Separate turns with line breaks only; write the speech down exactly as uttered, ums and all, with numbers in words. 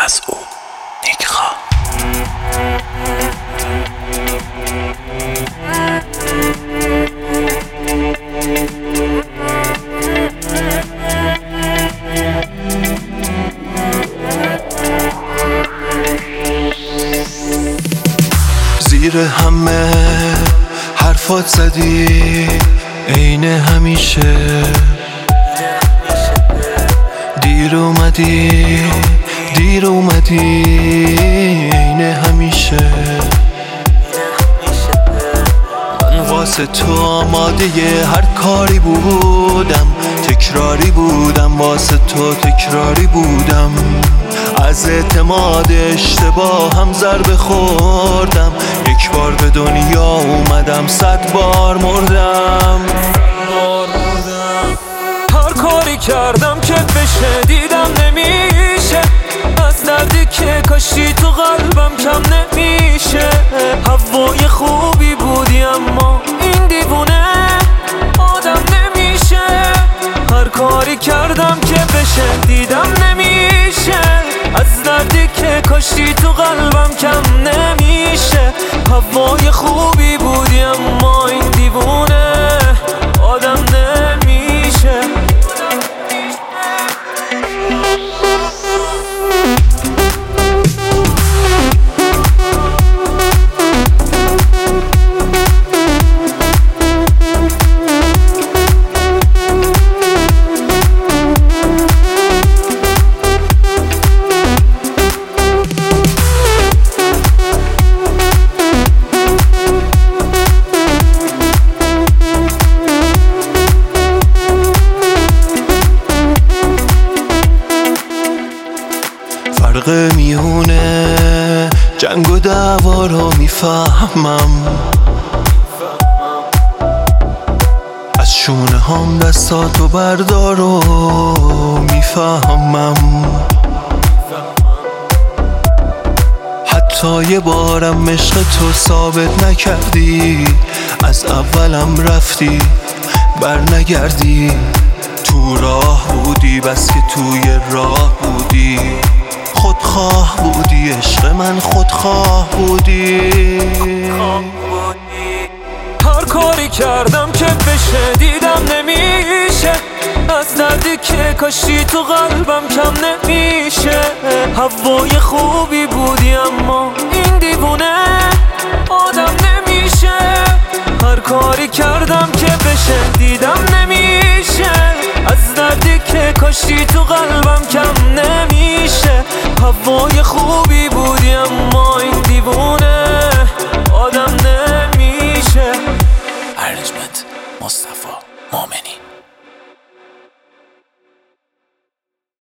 از او نیکخا.
زیر همه حرفات زدی عین همیشه، دیر اومدی دیر اومدی عین همیشه. من واسه تو آماده هر کاری بودم، تکراری بودم واسه تو تکراری بودم. از اعتماد اشتباه هم ضربه خوردم، یک بار به دنیا اومدم صد بار مردم.
هر کاری کردم که بشه دیدم نمیشه، از دردی که کاشتی تو قلبم کم نمیشه. هوای خوبی بودی اما این دیوونه آدم نمیشه. هر کاری کردم که بشه دیدم نمیشه، از دردی که کاشتی تو قلبم کم نمیشه. هوای خوبی بودی اما این دیوونه آدم نمیشه.
فرق میونه جنگ و دعوا رو میفهمم، از شونه هم دستاتو بردار و میفهمم. حتی یه بارم عشق تو ثابت نکردی، از اولم رفتی بر نگردی. تو راه بودی بس که توی راه بودی، خودخواه بودی عشق من خودخواه بودی.
هر کاری کردم که بشه دیدم نمیشه، از دردی که کاشتی تو قلبم کم نمیشه. هوای خوبی بودی اما این دیوونه آدم نمیشه. هر کاری کردم که بشه دیدم نمیشه، از دردی که کاشتی تو قلبم کم نمیشه. هوای خوبی بودی اما این دیوونه آدم نمیشه.
ارنجمنت مصطفی مومنی.